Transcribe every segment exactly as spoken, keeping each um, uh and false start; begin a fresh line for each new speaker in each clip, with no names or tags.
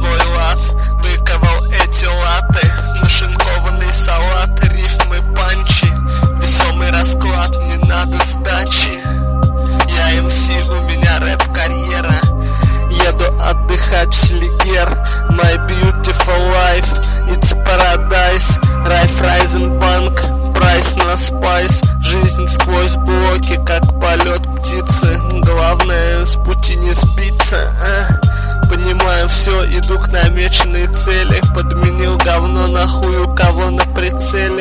свой лад, выковал эти латы, нашинкованный салат, рифмы, панчи, весомый расклад, не надо сдачи. Я эм си, у меня рэп-карьера, еду отдыхать в Селигер. My beautiful life, it's paradise. Райффайзенбанк, прайс на спайс. Жизнь сквозь блоки, как полет птицы. Главное с пути не сбиться. а? Понимаю все, иду к намеченной цели. Подменил говно на хуй, у кого на прицеле.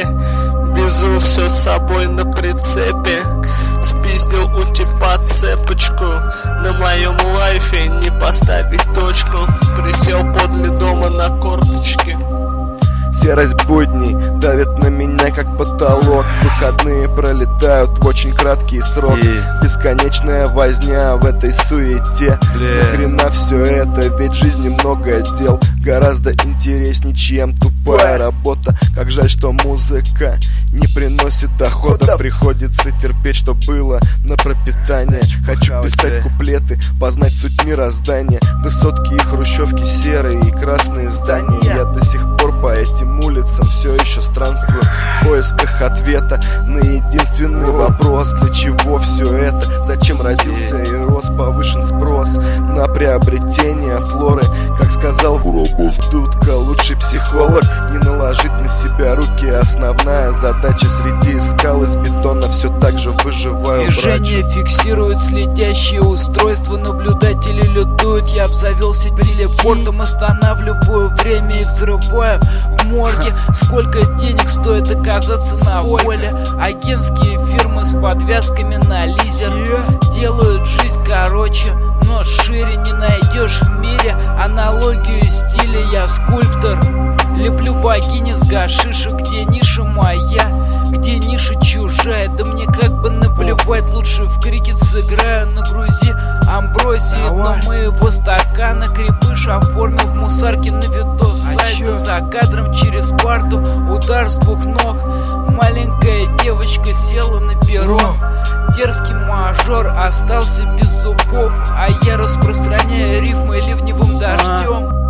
Везу все с собой на прицепе. Спиздил у типа цепочку. На моем лайфе не поставить точку. Присел подле дома на корточки.
Серость будней давит на меня, как потолок. Выходные пролетают в очень краткий срок. yeah. Бесконечная возня в этой суете. yeah. Нахрена все это, ведь в жизни много дел. Гораздо интереснее, чем тупая работа. Как жаль, что музыка не приносит дохода. Приходится терпеть, что было на пропитание. Хочу писать куплеты, познать суть мироздания. Высотки и хрущевки, серые и красные здания. Я до сих пор по этим улицам все еще странствую в поисках ответа на единственный вопрос: для чего все это? Зачем родился и рос? Повышен спрос на приобретение флоры. Как сказал Дудка, лучший психолог, не наложить на себя руки. Основная задача среди скал из бетона. Все так же выживаю.
Движение фиксирует следящие устройства. Наблюдатели лютуют. Я обзавелся телепортом, останавливаю время и взрываю в морге. Сколько денег стоит оказаться на воле? Агентские фирмы с подвязками на лизер делают жизнь короче, но шире. Не найдешь в мире аналогию стиля. Я скульптор, леплю богини с гашиша. Где ниша моя, где ниша чужая? Да мне как бы наплевать, лучше в крикет сыграю. Нагрузи амброзии дно моего стакана. Крепыш оформил в мусарке на видос сайта. За кадром через парту удар с двух ног. Маленькая девочка села на перрон. Дерзкий мажор остался без зубов, а я распространяю рифмы ливневым дождем.